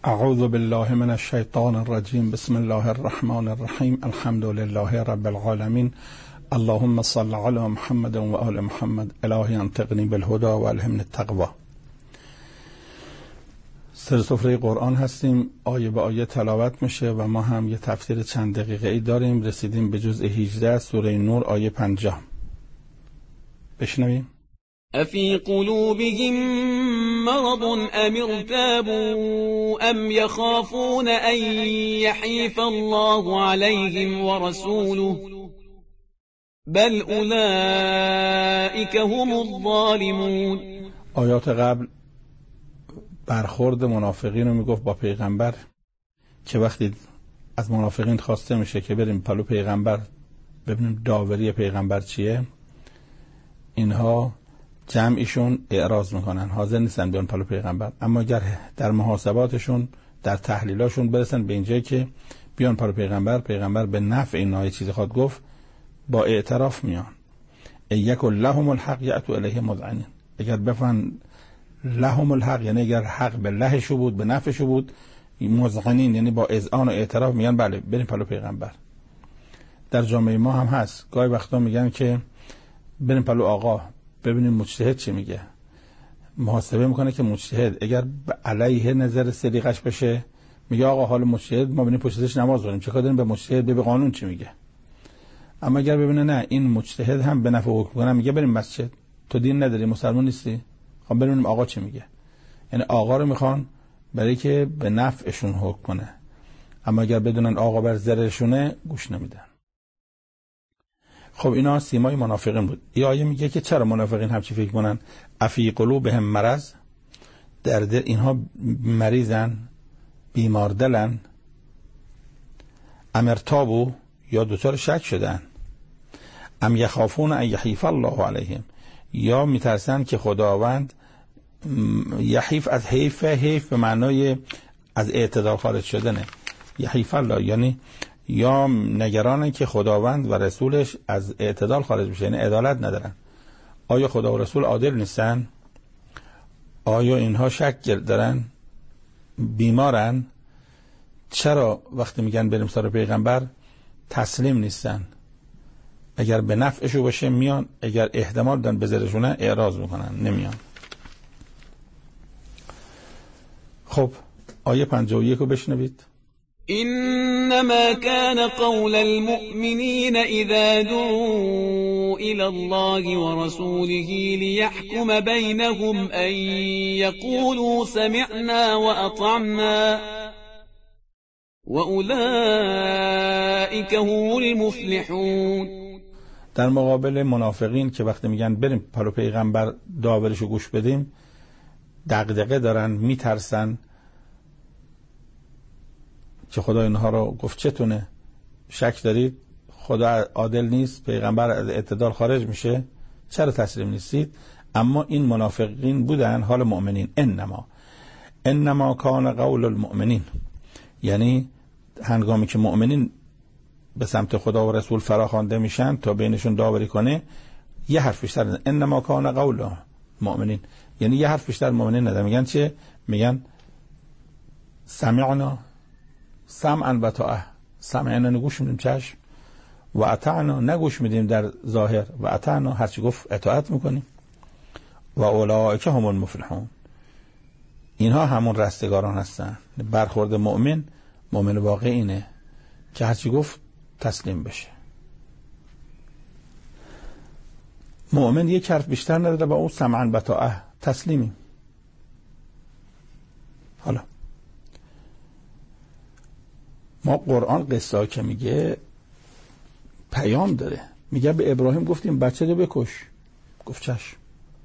اعوذ بالله من الشیطان الرجیم. بسم الله الرحمن الرحیم. الحمد لله رب العالمین. اللهم صل علی محمد و آل محمد. الهی انطقنی بالهدى و الهمنی التقوی. سر سفره قرآن هستیم، آیه به آیه تلاوت میشه و ما هم یه تفسیر چند دقیقه ای داریم. رسیدیم به جزء 18 سوره نور آیه 50. بشنویم. افی قلوبهم مرض ام ارتابوا ام یخافون ان یحیف الله علیهم ورسوله بل اولئک هم الظالمون. آیات قبل برخورد منافقین رو میگفت با پیغمبر که وقتی از منافقین خواسته میشه که بریم پلو پیغمبر ببینیم داوری پیغمبر چیه، اینها جمعیشون اعراض میکنن، حاضر نیستن بیان پلو پیغمبر. اما اگر در محاسباتشون در تحلیلاشون برسن به اینجایی که بیان پلو پیغمبر به نفع اینها چیزی خواد گفت، با اعتراف میان. یک لهم الحق یأتوا الیه مذعنین. اگر بفهمن لهم الحق یعنی اگر حق به لهشو بود، به نفعشو بود، مذعنین یعنی با اذعان و اعتراف میگن بله بریم پلو پیغمبر. در جامعه ما هم هست، گاهی وقتا میگن که بریم پلو آقا ببینیم مجتهد چی میگه. محاسبه میکنه که مجتهد اگر علیه نظر صدیقش بشه میگه آقا حال مجتهد ما ببینیم پشتش نماز بخونیم، چه کار داریم به مجتهد، به قانون چی میگه. اما اگر ببینه نه این مجتهد هم به نفع حکم کنه، میگه بریم مسجد، تو دین نداری، مسلمان نیستی، خب ببینیم آقا چی میگه. یعنی آقا رو میخوان برای که به نفعشون حکم کنه. اما اگر بدونن آقا بر ضررشونه گوش نمیدن. خب اینا سیمای منافقین بود. این آیه میگه که چرا منافقین همچی فکر کنن؟ افی قلوبهم مرض، در دل اینها مریضن، بیمار دلن، ام ارتابوا یا دچار شک شدن، ام یخافون ان یحیف الله علیهم یا میترسن که خداوند یحیف از حیف به معنای از اعتدال خارج شدنه. یحیف الله یعنی یا نگرانن که خداوند و رسولش از اعتدال خارج بشه، یعنی عدالت ندارن. آیا خدا و رسول عادل نیستن؟ آیا اینها شک دارن؟ بیمارن؟ چرا وقتی میگن بریم سر پیغمبر تسلیم نیستن؟ اگر به نفعشو باشه میان، اگر احتمال دارن به ضررشونه اعراض میکنن، نمیان. خب آیه 51 رو بشنوید. إنما كان قول المؤمنين إذا دعوا إلى الله ورسوله ليحكم بينهم أن يقولوا سمعنا وأطعنا وأولئك هم المفلحون. در مقابل منافقین که وقتی میگن بریم پلو پیغمبر داورشو گوش بدیم، دغدغه دارن، میترسن که خدا اینها رو گفت چتونه؟ شک دارید خدا عادل نیست، پیغمبر از اعتدال خارج میشه، چرا تسلیم نیستید؟ اما این منافقین بودن حال مؤمنین. انما کان قول المؤمنین، یعنی هنگامی که مؤمنین به سمت خدا و رسول فراخوانده میشن تا بینشون داوری کنه، یه حرف بیشتر. انما کان قول المؤمنین یعنی یه حرف بیشتر مؤمنین ندارن. میگن چه؟ میگن سمعنا، سمعا و طاعه، سمعنا نگوش میدیم چشم، و اطعنا نگوش میدیم در ظاهر، و اطعنا هرچی گفت اطاعت میکنیم، و اولئک هم المفلحون اینها همون رستگاران هستن. برخورد مؤمن واقعی اینه که هرچی گفت تسلیم بشه. مؤمن یک حرف بیشتر نداره و او سمعا و طاعه، تسلیمی. حالا ما قرآن قصه که میگه پیام داره. میگه به ابراهیم گفتیم بچه رو بکش، گفت چشم.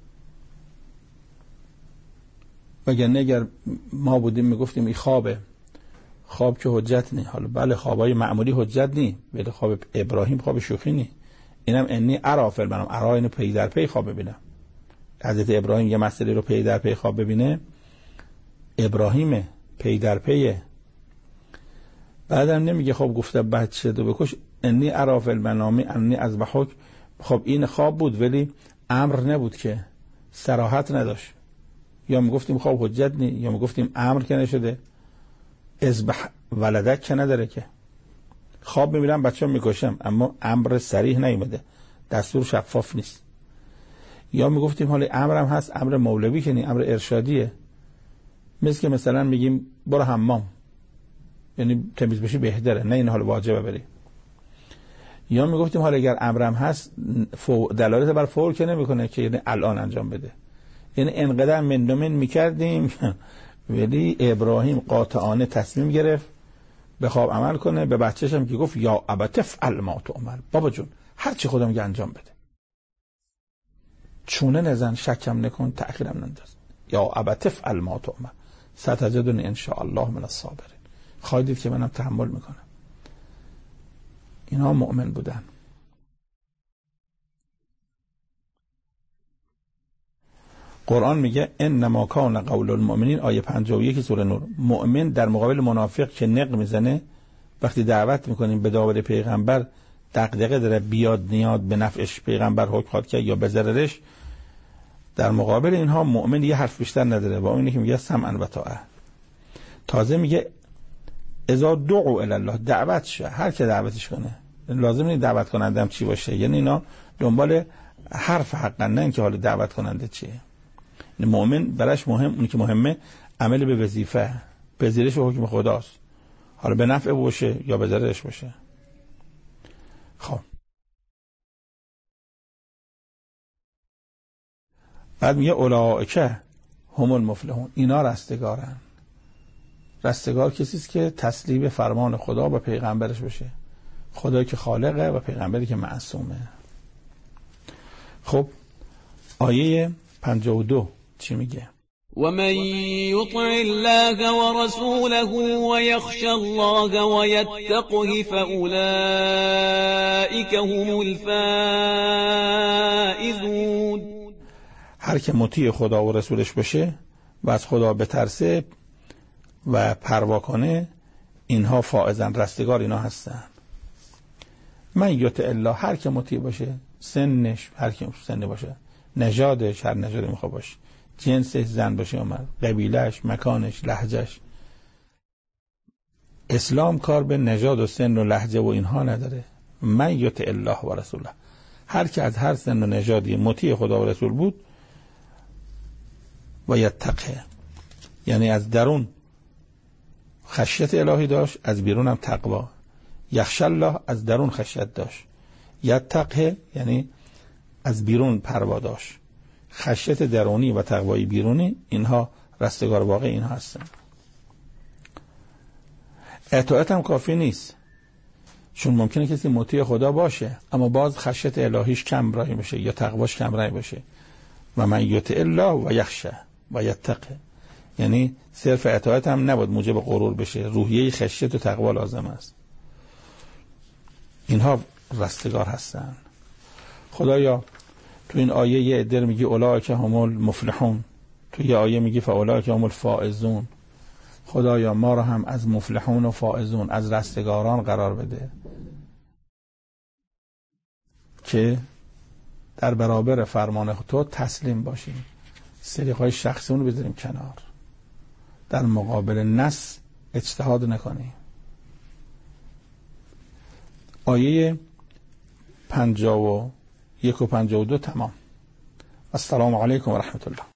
وگرنه اگر ما بودیم میگفتیم این خوابه، خواب که حجت نی. حالا بله خوابای معمولی حجت نی، ولی خواب ابراهیم خواب شوخی نی. اینم انی ارا فی المنام، ارا اینو پی در پی خواب ببینم. حضرت ابراهیم یه مسئله رو پی در پی خواب ببینه، ابراهیم پی در پیه. بعدم نمیگه خب گفته بچه دو بکش، انی ارا فی المنام انی اذبحک. خب این خواب بود ولی امر نبود، که صراحت نداشت. یا میگفتیم خب حجت نی، یا میگفتیم امر که نشده. اذبح ولدک که نداره که. خواب میبینم بچه میکشم، اما امر صریح نیومده، دستور شفاف نیست. یا میگفتیم حالا امرم هست، امر مولوی که نی، امر ارشادیه، مثل که مثلا میگیم برو حمام، یعنی تمیز بشی بهتره، نه این حال واجبه بری. یا میگفتیم حالا اگر امرم هست دلالت بر فور که نمیکنه که یعنی الان انجام بده، یعنی انقدر من میکردیم ولی ابراهیم قاطعانه تصمیم گرفت به خواب عمل کنه. به بچه‌ش هم که گفت یا ابت افعل ما تؤمر، بابا جون هر چی خودم میگه انجام بده، چونه نزن، شکم نکن، تأخیرم ننداز. یا ابت افعل ما تؤمر ستجدنی ان شاء الله من الصابرین، خواهید دید که منم تحمل میکنم. اینا مؤمن بودن. قرآن میگه انما کان قول المؤمنین، آیه 51 سوره نور. مؤمن در مقابل منافق که نق میزنه، وقتی دعوت میکنیم به داور پیغمبر دغدغه داره بیاد نیاد به نفعش پیغمبر حکم خواهد کرد یا به ضررش، در مقابل اینها مؤمن یه حرف بیشتر نداره، با اینه که میگه سمعا و طاعه. تازه میگه اذا دعوا الی الله، دعوت شه، هر کی دعوتش کنه، لازم نیست دعوت کنندم چی باشه، یعنی اینا دنبال حرف حقا، نه اینکه حالا دعوت کننده چیه. مؤمن براش مهم، اون که مهمه عمل به وظیفه، پذیرش حکم خداست، حالا به نفع باشه یا به ضررش باشه. خب بعد میگه اولئک هم المفلحون، اینا رستگارن. رستگار کسی است که تسلیم به فرمان خدا و پیغمبرش بشه، خدایی که خالقه و پیغمبری که معصومه. خب آیه 52 چی میگه؟ ومن يطع الله ورسوله ويخشى الله ويتقه فأولئك هم الفائزون. هر که مطیع خدا و رسولش باشه و از خدا بترسه و پروا کنه، اینها فائزن، رستگار اینا هستن. من یطع الله، هر که مطیع باشه، سنش هر که سنی باشه، نژادش هر نژادی میخواد باشه، جنسش زن باشه یا مرد، قبیلهش، مکانش، لهجهش. اسلام کار به نژاد و سن و لهجه و اینها نداره. من یطع الله و رسوله، هر که از هر سن و نژادی مطیع خدا و رسول بود، و یتقه، یعنی از درون خشیت الهی داشت، از بیرون هم تقوا. یخشى الله، از درون خشیت داشت. یتقه یعنی از بیرون پروا داشت. خشیت درونی و تقوای بیرونی، اینها رستگار واقع اینها هستن. اطاعت هم کافی نیست، چون ممکنه کسی مطیع خدا باشه اما باز خشیت الهیش کم رای بشه یا تقواش کم رای بشه. و من یطع الله و یخشى و یتقه، یعنی صرف اطاعت هم نباید موجب غرور بشه، روحیه خشیت و تقوا لازم است. اینها رستگار هستن. خدایا تو این آیه یه عده میگی اولئک هم المفلحون، تو یه آیه میگی فاولئک هم الفائزون. خدایا ما را هم از مفلحون و فائزون، از رستگاران قرار بده که در برابر فرمان تو تسلیم باشیم، سلیقه‌های شخصیمون رو بذاریم کنار، در مقابل نص اجتهاد نکنیم. آیه 51 و 52 تمام. السلام علیکم و رحمت الله.